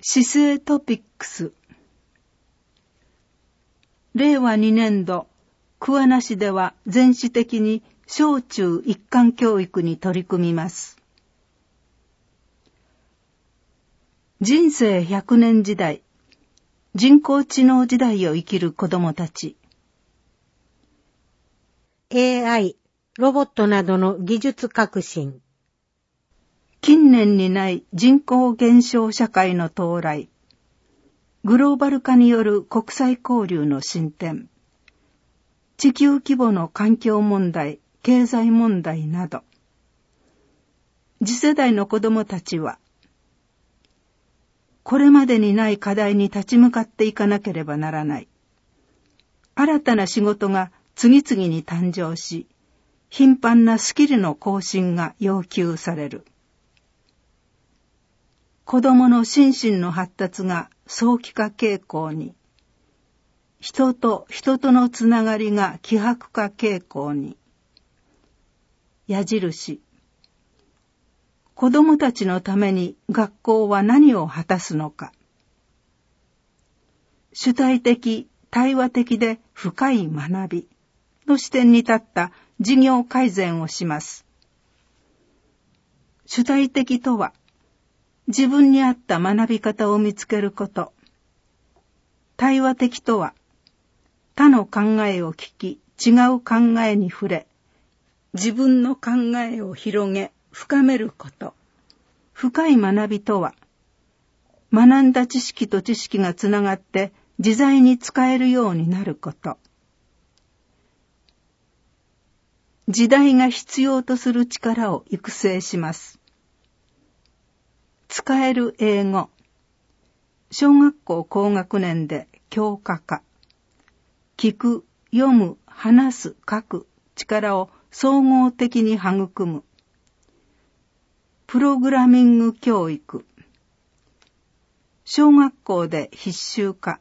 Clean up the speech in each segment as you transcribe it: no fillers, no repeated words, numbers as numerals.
市政トピックス。令和2年度、桑名市では全市的に小中一貫教育に取り組みます。人生100年時代、人工知能時代を生きる子どもたち。 AI、ロボットなどの技術革新。 近年にない人口減少社会の到来。グローバル化による国際交流の進展。地球規模の環境問題、経済問題など。次世代の子どもたちは、これまでにない課題に立ち向かっていかなければならない。新たな仕事が次々に誕生し、頻繁なスキルの更新が要求される。子どもの心身の発達が早期化傾向に、人と人とのつながりが希薄化傾向に。矢印。子どもたちのために学校は何を果たすのか。主体的、対話的で深い学びの視点に立った事業改善をします。主体的とは、自分に合った学び方を見つけること。対話的とは、他の考えを聞き、違う考えに触れ、自分の考えを広げ、深めること。深い学びとは、学んだ知識と知識がつながって自在に使えるようになること。時代が必要とする力を育成します。使える英語。小学校高学年で教科化。聞く、読む、話す、書く力を総合的に育む。プログラミング教育。小学校で必修化。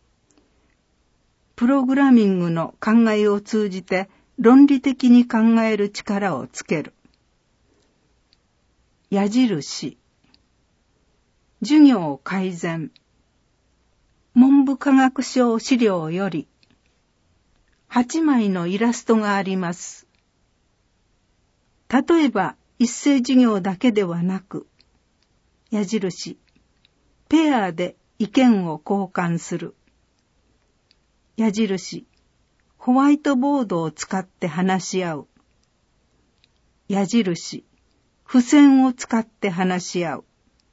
プログラミングの考えを通じて論理的に考える力をつける。矢印。授業改善。文部科学省資料より8枚のイラストがあります。例えば一斉授業だけではなく、矢印、ペアで意見を交換する。矢印、ホワイトボードを使って話し合う。矢印、付箋を使って話し合う。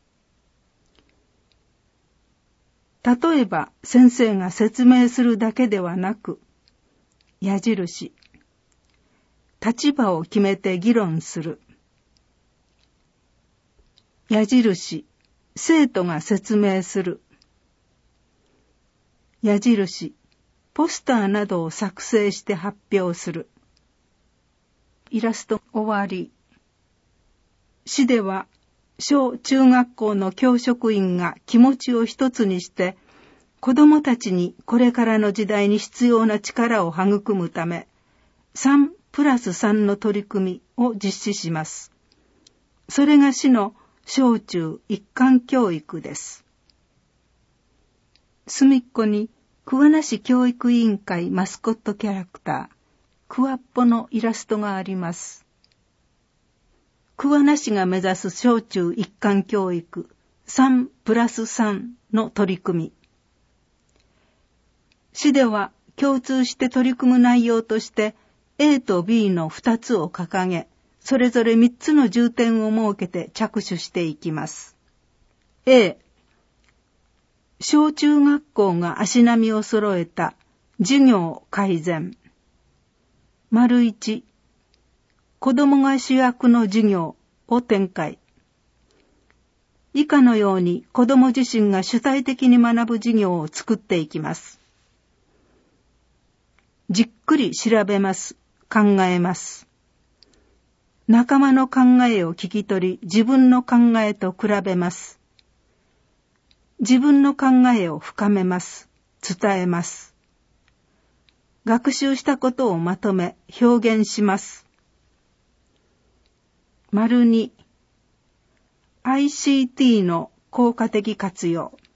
例えば先生が説明するだけではなく、矢印、立場を決めて議論する。矢印、生徒が説明する。矢印、ポスターなどを作成して発表する。イラスト終わり。市では小中学校の教職員が気持ちを一つにして子どもたちにこれからの時代に必要な力を育むため3+3の取り組みを実施します。それが市の小中一貫教育です。隅っこに桑名市教育委員会マスコットキャラクタークワッポのイラストがあります。桑名市が目指す小中一貫教育3+3の取り組み。市では共通して取り組む内容として A と B の2つを掲げ、それぞれ3つの重点を設けて着手していきます。A、小中学校が足並みを揃えた授業改善。1、子どもが主役の授業を展開。以下のように子ども自身が主体的に学ぶ授業を作っていきます。じっくり調べます。考えます。仲間の考えを聞き取り、自分の考えと比べます。自分の考えを深めます。伝えます。学習したことをまとめ、表現します。2、ICT の効果的活用。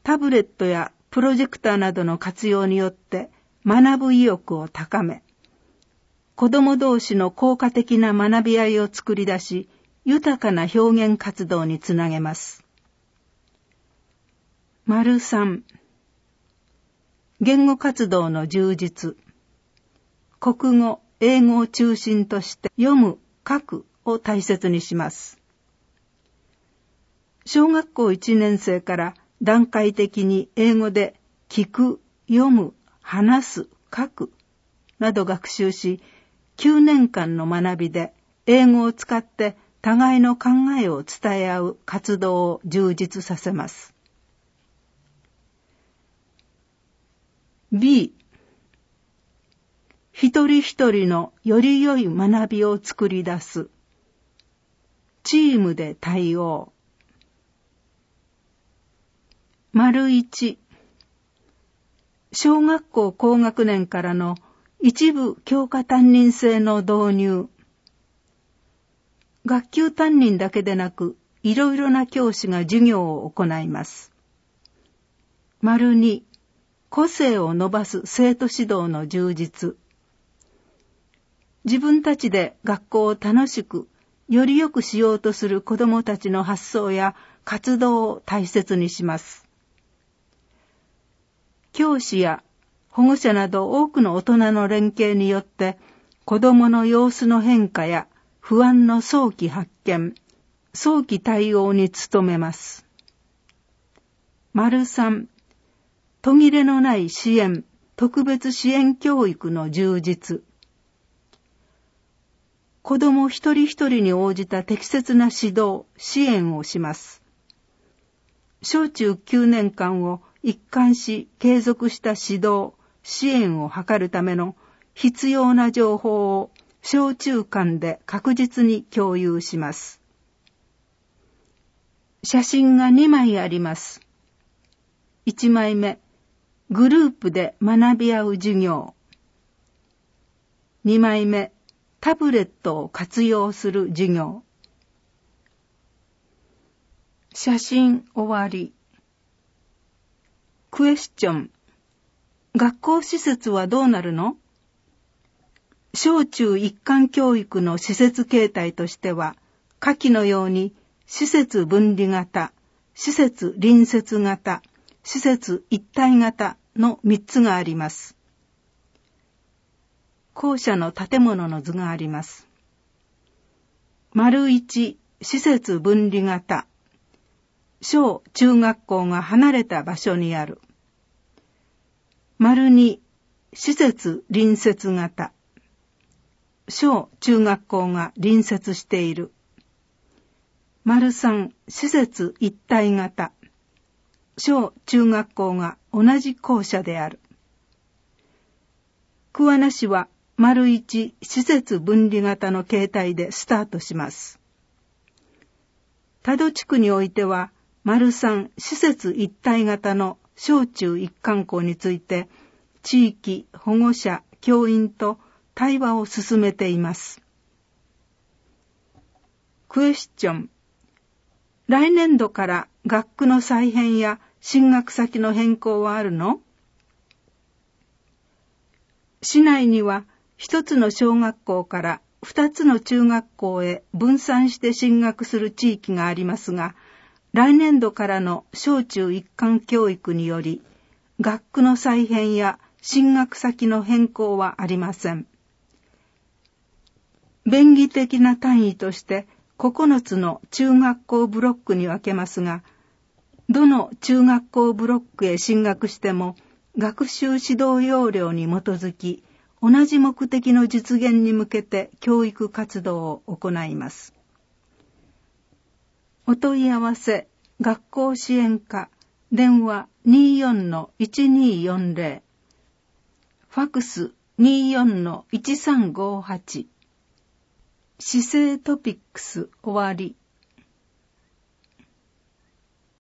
タブレットやプロジェクターなどの活用によって学ぶ意欲を高め、子ども同士の効果的な学び合いを作り出し、豊かな表現活動につなげます。3、言語活動の充実。国語、英語を中心として読む、書くを大切にします。小学校1年生から段階的に英語で聞く、読む、話す、書くなど学習し、9年間の学びで英語を使って互いの考えを伝え合う活動を充実させます。B、一人一人のより良い学びを作り出す。チームで対応。1、小学校高学年からの一部教科担任制の導入。学級担任だけでなく、いろいろな教師が授業を行います。2、個性を伸ばす生徒指導の充実。自分たちで学校を楽しく、より良くしようとする子どもたちの発想や活動を大切にします。教師や保護者など多くの大人の連携によって子どもの様子の変化や不安の早期発見、早期対応に努めます。3、途切れのない支援、特別支援教育の充実。子ども一人一人に応じた適切な指導、支援をします。小中9年間を一貫し継続した指導、支援を図るための必要な情報を小中間で確実に共有します。写真が2枚あります。1枚目、グループで学び合う授業。2枚目、タブレットを活用する授業。写真終わり。クエスチョン。学校施設はどうなるの？小中一貫教育の施設形態としては、下記のように施設分離型、施設隣接型、施設一体型の3つがあります。校舎の建物の図があります。1、施設分離型。小中学校が離れた場所にある。2、施設隣接型。小中学校が隣接している。3、施設一体型。小中学校が同じ校舎である。桑名市は1、施設分離型の形態でスタートします。多度地区においては、3、施設一体型の小中一貫校について、地域、保護者、教員と対話を進めています。クエスチョン。来年度から学区の再編や進学先の変更はあるの？市内には一つの小学校から二つの中学校へ分散して進学する地域がありますが、来年度からの小中一貫教育により、学区の再編や進学先の変更はありません。便宜的な単位として9つの中学校ブロックに分けますが、どの中学校ブロックへ進学しても学習指導要領に基づき、同じ目的の実現に向けて教育活動を行います。お問い合わせ、学校支援課、電話 24-1240、ファクス 24-1358、市政トピックス終わり。